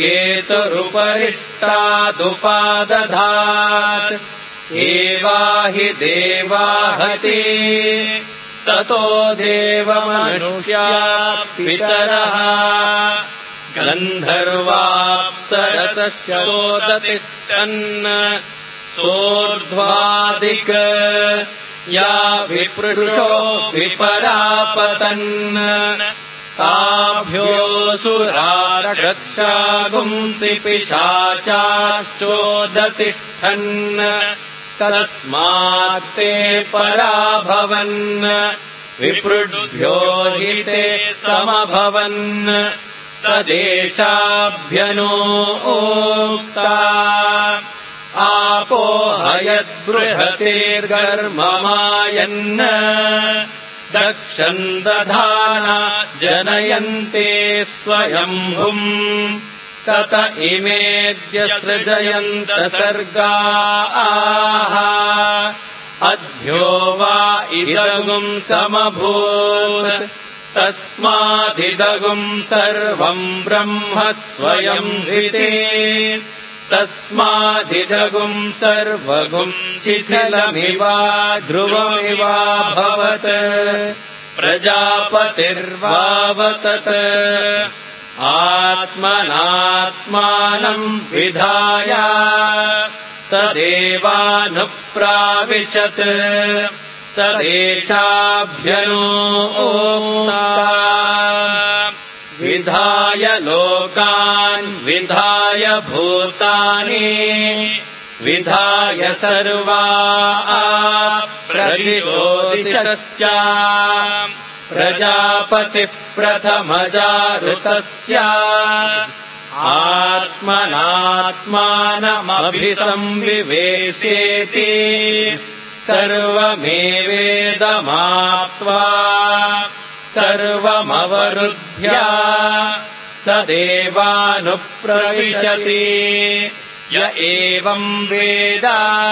Speaker 3: केतुरुपरिष्टादुपादधात् एवाहि देवाहति ततो देवमनुष्या पितरः गन्धर्वाप्सरसश्चोदतिष्ठन् सोर्ध्वादिक् या विपृषो विपरापतन् ताभ्योऽसुरारक्षागुंसि पिशाचाश्चोदतिष्ठन् तस्मात्ते पराभवन् विपृड्भ्यो हि ते समभवन् तदेशाभ्यनोक्ता आपो हयद्बृहतेर्गर्ममायन् दक्षम् दधाना जनयन्ते स्वयम्भुम् तत इमेद्य सृजयन्त सर्गाः अद्भ्यो वा इदगुम् समभूत् तस्मादिदगुम् सर्वम् ब्रह्म स्वयम् हृते तस्मादिदगुम् सर्वगुम् शिथिलमिवा ध्रुवमिवाभवत् प्रजापतिर्वावतत् आत्मनात्मानम् विधाय तदेवानुप्राविशत् तदेशाभ्यनोक्ता विधाय लोकान् विधाय भूतानि विधाय सर्वा प्रदिशोदिशश्च प्रजापतिः प्रथमजारुतस्य आत्मनात्मानमभिसंविवेशेति सर्वमेवेदमाप्त्वा सर्वमवरुध्य तदेवानुप्रविशति य एवम् वेद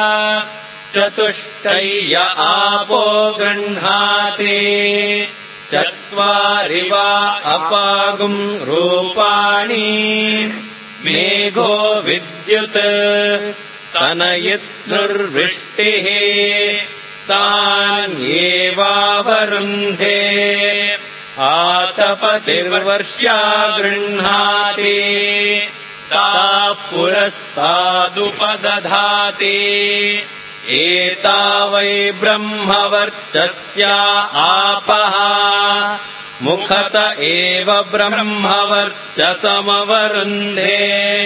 Speaker 3: चतुष्टय्य आपो गृह्णाति चत्वारि वा अपागुम् रूपाणि मेघो विद्युत् स्तनयित्नुर्वृष्टिः तान्येवावरुन्धे आतपतिर्वर्ष्या गृह्णाति ताः पुरस्तादुपदधाति एता वै ब्रह्मवर्चस्या आपः मुखत एव ब्रह्मवर्चसमवरुन्धे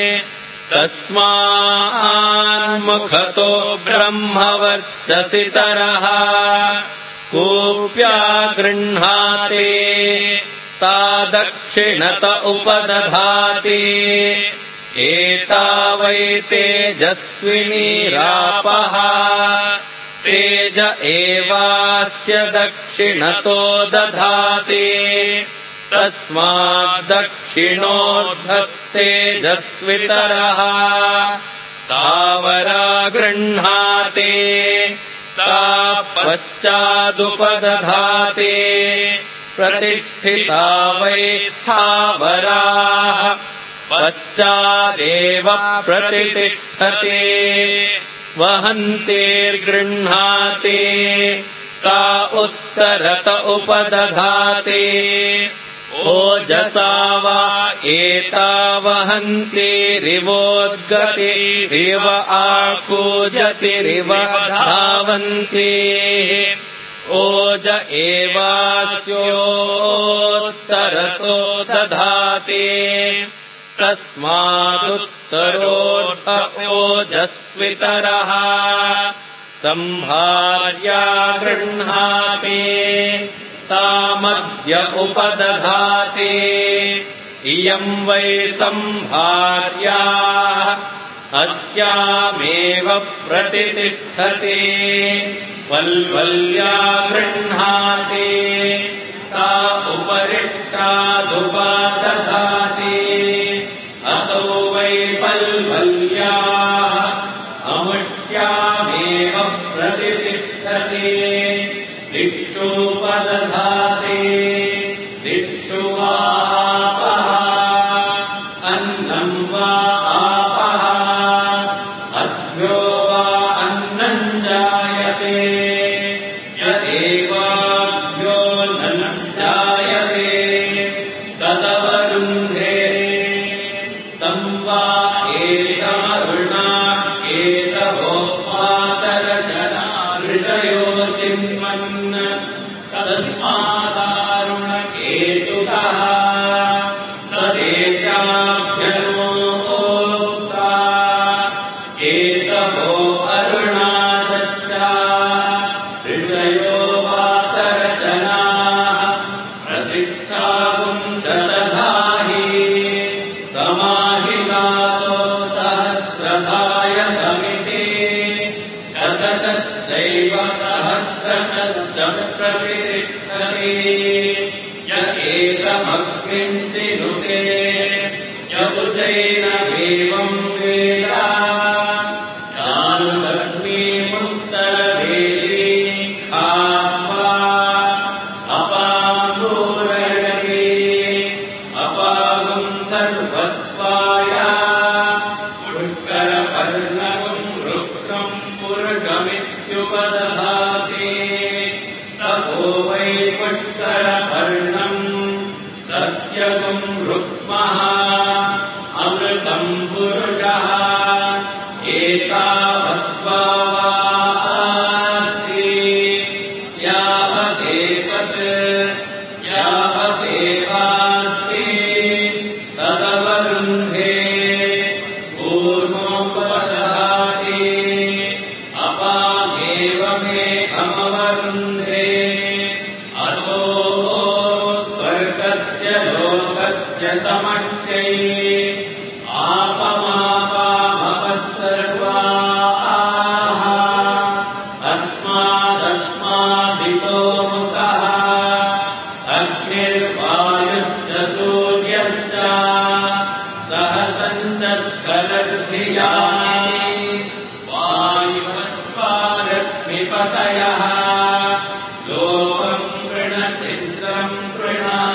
Speaker 3: तस्मान्मुखतो ब्रह्मवर्चसितरः कूप्या गृह्णाति ता दक्षिणत उपदधाति एता वै तेजस्विनीरापः तेज एवास्य दक्षिणतो दधाति तस्माद्दक्षिणोऽर्धस्तेजस्वितरः स्थावरा गृह्णाति ता पश्चादुपदधाति प्रतिष्ठिता वै स्थावराः पश्चादेव प्रतिष्ठते वहन्तिर्गृह्णाति ता उत्तरत उपदधाति ओजसा वा एता वहन्तिरिवोद्गतिरिव आकूजतिरिव धावन्ति ओज एवास्योत्तरतो दधाति तस्मादुत्तरोऽर्ध ओजस्वितरः सम्भार्या गृह्णाति तामद्य उपदधाति इयम् वै सम्भार्या अस्यामेव प्रतिष्ठति वल्वल्या गृह्णाति ता उपरिष्टादुपदधाति असौ वै वल्वल्या अमुष्यामेव प्रतिष्ठति दिक्षुपदधाति दिक्षु वा आपः अन्नम् वा आपः अद्भ्यो वा अन्नम् जायते यदेवाभ्यो नम् जायते तदवरुन्धे तम् वा एतारुणा एतवो पातरशना ऋषयो चिन्वन् तस्मादारुणकेतुकः तदेशाभ्यनोक्ता एतवो अरुणाश्च ऋषयो वातरशनाः प्रतिष्ठागुम् च दधाहि समाहितासो सहस्रधाय समिति शतशश्चैव सहस्रशश्च प्रतिष्ठति य एतमग्निम् चिनुते यबुजैनमेवम् वेद जानमग्निमुत्तरवेदी आत्मा अपाम्बूरयति अपागुम् सर्वत्वाय पुष्करपर्णगुम् रुक्रम् पुरुषमित्युपदधाति तपो वै पुष्करपर्णम् सत्यगुम् रुक्मः अमृतम् पुरुषः एतावत्त्वा वा अस्ति यावदेतत् यावदेवास्ति तदवरुन्धे पूर्वोपदधाति अपामेव मे अमवरुन्धे अथो स्वर्गस्य लोकस्य समष्ट्यै आपमापामपस्सर्वाः अस्मादस्मादितो मुखः अग्निर्वायुश्च सूर्यश्च सहसञ्च स्खलद्भियानि वायुवस्वारश्मिपतयः लोकम् वृणच्छिद्रम् वृणा